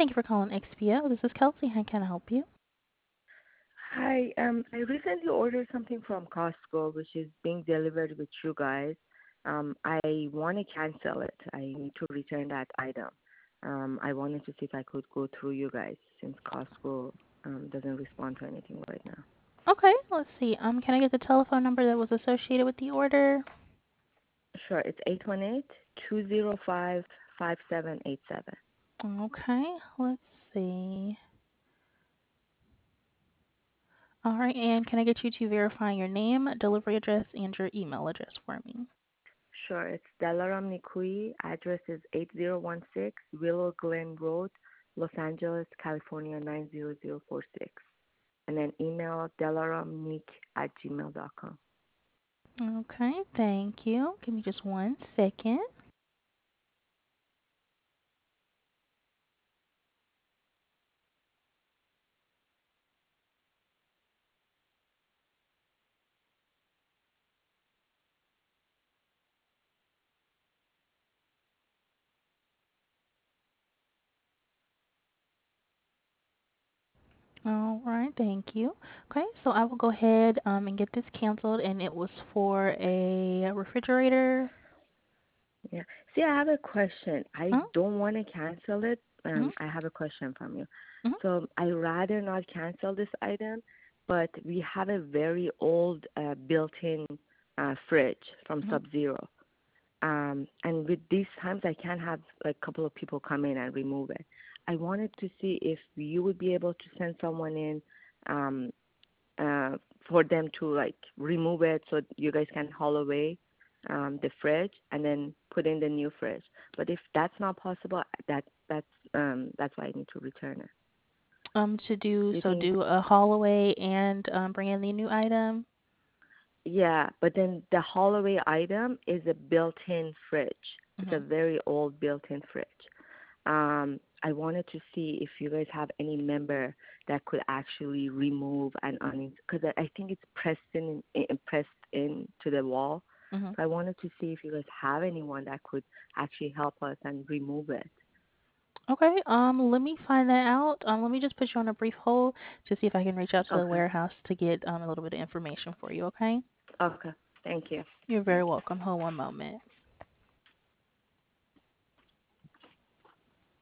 Thank you for calling XPO. This is Kelsey. How can I help you? Hi, I recently ordered something from Costco, which is being delivered with you guys. I want to cancel it. I need to return that item. I wanted to see if I could go through you guys since Costco doesn't respond to anything right now. Okay, let's see. Can I get the telephone number that was associated with the order? Sure, it's 818-205-5787. Okay, let's see. All right, and can I get you to verify your name, delivery address, and your email address for me? Sure, it's Delaram Nikui. Address is 8016 Willow Glen Road, Los Angeles, California 90046. And then email delaramnick@gmail.com. Okay, thank you. Give me just one second. All right, thank you. Okay, so I will go ahead and get this canceled, and it was for a refrigerator. Yeah. See, I have a question. I Huh? don't want to cancel it. Mm-hmm. I have a question from you. Mm-hmm. So I rather not cancel this item, but we have a very old built-in fridge from Mm-hmm. Sub-Zero. And with these times, I can't have a couple of people come in and remove it. I wanted to see if you would be able to send someone in um, uh, for them to like remove it so you guys can haul away the fridge and then put in the new fridge. But if that's not possible, that's why I need to return it. To do Do you so think? do a haul away and bring in the new item. Yeah, but then the haul away item is a built-in fridge. It's a Hmm. very old built-in fridge. I wanted to see if you guys have any member that could actually remove and because I think it's pressed into the wall. Hmm. So I wanted to see if you guys have anyone that could actually help us and remove it. Okay. Let me find that out. Let me just put you on a brief hold to see if I can reach out to the Okay. warehouse to get a little bit of information for you. Okay. Okay. Thank you. You're very welcome. Hold one moment.